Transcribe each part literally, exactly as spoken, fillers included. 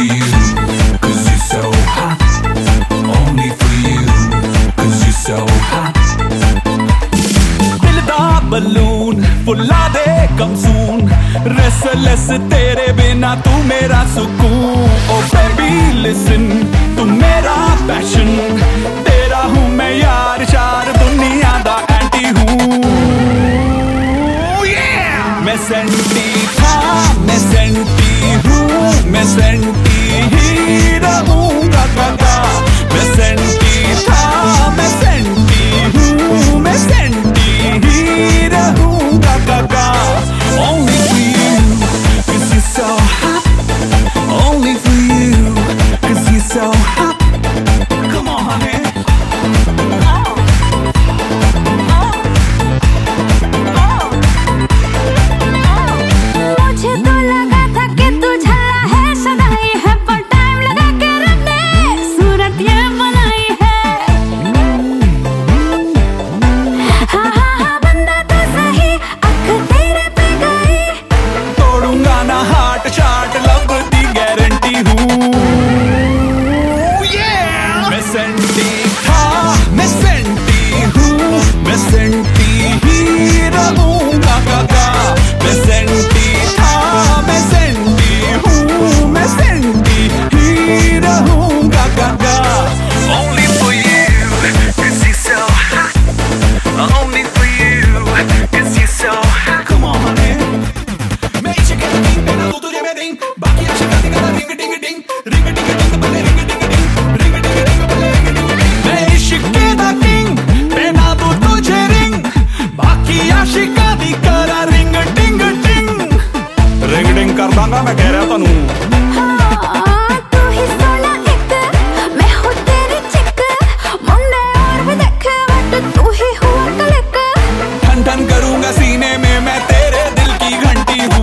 you, 'cause you're so hot. Only for you, 'cause you're so hot. दिल दा balloon फुला दे कम सून, restless तेरे बिना तू मेरा सुकून. ओ बेबी लिसन, तू मेरा पैशन, तेरा हूँ मैं यार शार, दुनिया दा एंटी हूँ. मैं सेंटी था, मैं सेंटी हूँ, मैं सेंटी ही रहूँगा काका. मैं सेंटी था, मैं सेंटी हूँ, मैं सेंटी ही रहूँगा काका. Only for you, 'cause you're so hot. Only for you, 'cause you're so hot. Come on, honey. मुझे तो लगा था कि तू झल्ला है, सदाई है, पर टाइम लगा के रब ने सूरत ये बनाई है. हाँ हाँ हाँ बंदा तो सही, अख तेरे पे गई. तोड़ूंगा ना हार्ट शार्ट, लब दी गारंटी हूँ. मैं सेंटी था, मैं सेंटी हूँ, मैं सेंटी ही रहूँगा काका. मैं सेंटी था, मैं सेंटी हूँ, मैं सेंटी ही रहूँगा काका. Only for you, 'cause you're so hot. Only for you, 'cause you're so hot. Come on, honey. मैं इश्क के king, पहना दूं तुझे मैं ring. बाकी आशिक का दिखा ring ding ding, ring ding ding बल्ले ring ding ding, ring ding ding बल्ले ring ding ding. मैं इश्क के king, पहना दूं तुझे ring. बाकी आशिक का दिखा ring ding ding, ring ding कर दांगा मैं कह रहा तनु. हाँ तू ही सोना एक, मैं हूँ तेरी चिक. मुंडे और भी देखे बट तू ही हुआ क्लिक. ठन ठन करूंगा सीने में मैं तेरे दिल की घंटी हूँ.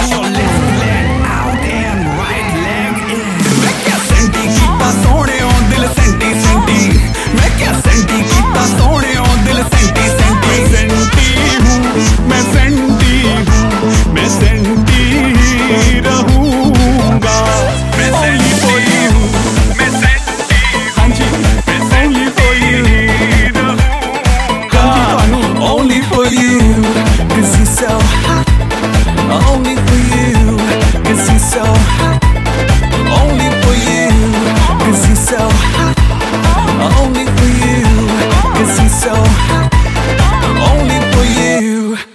मैं क्या सेंटी कीता सोने ओ दिल सेंटी सेंटी. मैं क्या सेंटी कीता सोने ओ दिल सेंटी सेंटी. सेंटी हूँ मैं, सेंटी हूँ मैं, सेंटी ही रहूँगा. मैं only for you, मैं सेंटी हाँ जी, मैं only for you रहूँगा. Only for you, 'cause you're so hot. Only for you, 'cause you're so hot. Only for you, 'cause you're so hot. Only for you, 'cause you're so hot. Only for you.